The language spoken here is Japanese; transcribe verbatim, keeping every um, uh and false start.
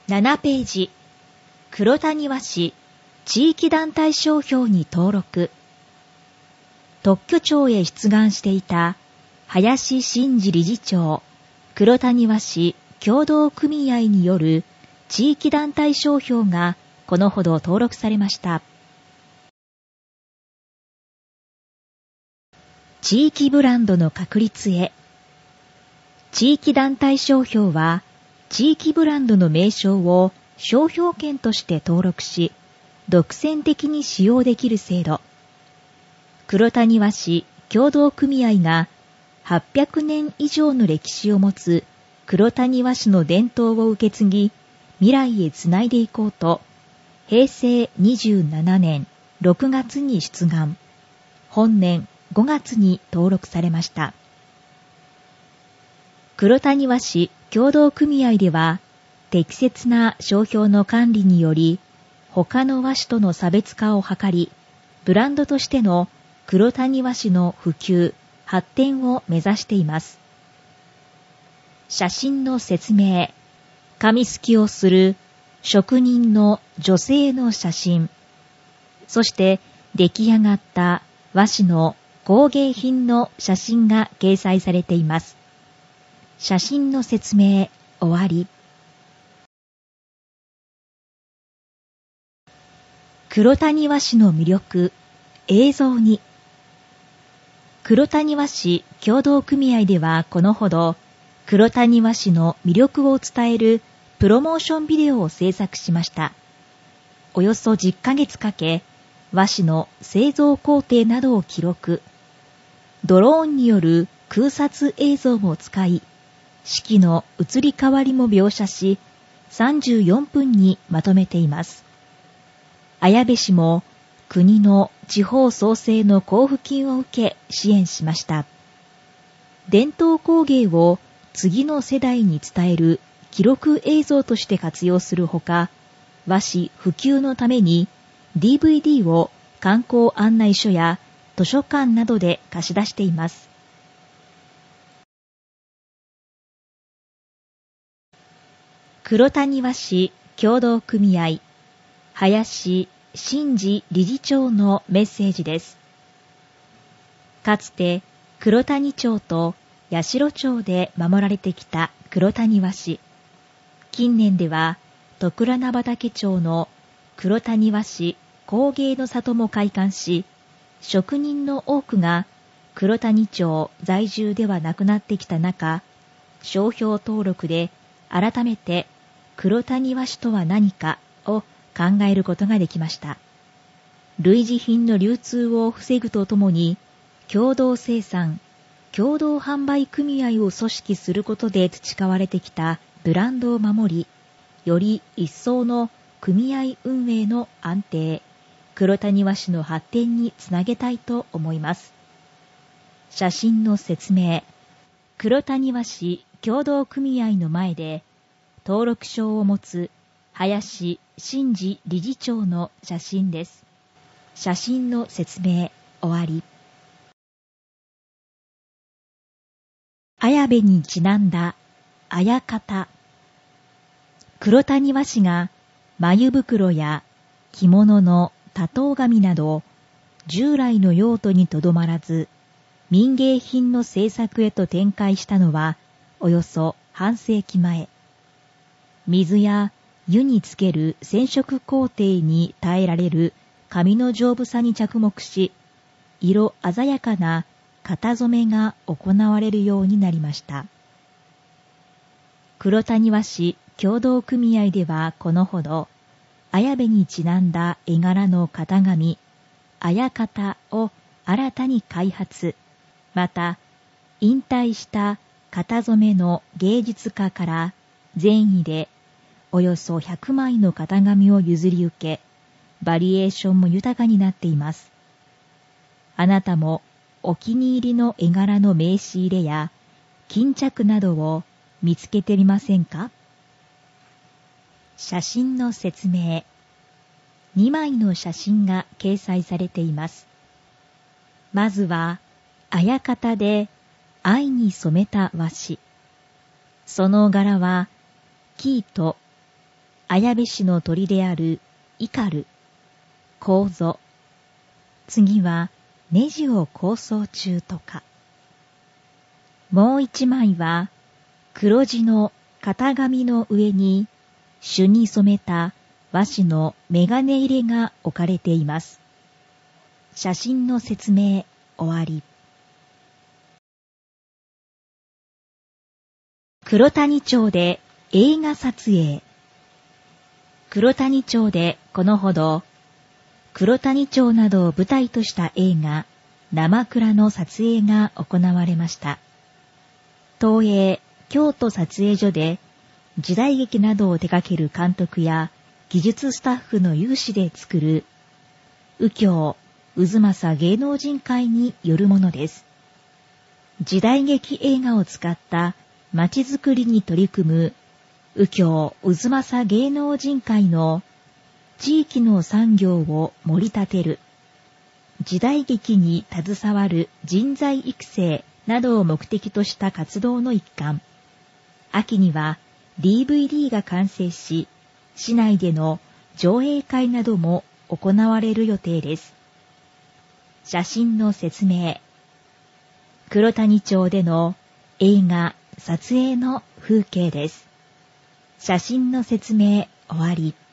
ななページ、黒谷和紙地域団体商標に登録。特許庁へ出願していた林真二理事長、黒谷和紙協同組合による地域団体商標がこのほど登録されました。地域ブランドの確立へ。地域団体商標は、地域ブランドの名称を商標権として登録し、独占的に使用できる制度。黒谷和紙協同組合がはっぴゃくねん以上の歴史を持つ黒谷和紙の伝統を受け継ぎ、未来へつないでいこうと、へいせいにじゅうななねんろくがつに出願、本年ごがつに登録されました。黒谷和紙協同組合では、適切な商標の管理により、他の和紙との差別化を図り、ブランドとしての黒谷和紙の普及、発展を目指しています。写真の説明。紙すきをする職人の女性の写真。そして出来上がった和紙の工芸品の写真が掲載されています。写真の説明終わり。黒谷和紙の魅力、映像に。黒谷和紙協同組合ではこのほど、黒谷和紙の魅力を伝えるプロモーションビデオを制作しました。およそじゅっかげつかけ、和紙の製造工程などを記録。ドローンによる空撮映像も使い、四季の移り変わりも描写し、さんじゅうよんぷんにまとめています。綾部市も国の地方創生の交付金を受け支援しました。伝統工芸を次の世代に伝える記録映像として活用するほか、和紙普及のために ディーブイディー を観光案内所や図書館などで貸し出しています。黒谷和紙協同組合林真二理事長のメッセージです。かつて黒谷町と八代町で守られてきた黒谷和紙。近年では徳良名畑町の黒谷和紙工芸の里も開館し、職人の多くが黒谷町在住ではなくなってきた中、商標登録で改めて黒谷和紙とは何かを考えることができました。類似品の流通を防ぐとともに、共同生産、共同販売組合を組織することで培われてきたブランドを守り、より一層の組合運営の安定、黒谷和紙の発展につなげたいと思います。写真の説明。黒谷和紙協同組合の前で、登録証を持つ林真二理事長の写真です。写真の説明終わり。綾部にちなんだあやかた。黒谷和紙が繭袋や着物の多頭紙など従来の用途にとどまらず民芸品の製作へと展開したのはおよそ半世紀前。水や湯につける染色工程に耐えられる紙の丈夫さに着目し、色鮮やかな型染めが行われるようになりました。黒谷和紙協同組合ではこのほど、綾部にちなんだ絵柄の型紙、あやかたを新たに開発、また、引退した型染めの芸術家から善意でおよそひゃくまいの型紙を譲り受け、バリエーションも豊かになっています。あなたもお気に入りの絵柄の名刺入れや巾着などを見つけてみませんか？写真の説明。にまいの写真が掲載されています。まずは、あやかたで藍に染めた和紙。その柄は、生糸、 綾部市の鳥であるイカル、楮。次はネジを構想中とか。もう一枚は黒地の型紙の上に朱に染めた和紙のメガネ入れが置かれています。写真の説明終わり。黒谷町で映画撮影。黒谷町でこのほど、黒谷町などを舞台とした映画、生蔵の撮影が行われました。東映京都撮影所で、時代劇などを手掛ける監督や技術スタッフの有志で作る、右京渦政芸能人会によるものです。時代劇映画を使った街づくりに取り組む、右京渦政芸能人会の地域の産業を盛り立てる、時代劇に携わる人材育成などを目的とした活動の一環。秋には ディーブイディー が完成し、市内での上映会なども行われる予定です。写真の説明。黒谷町での映画撮影の風景です。写真の説明終わり。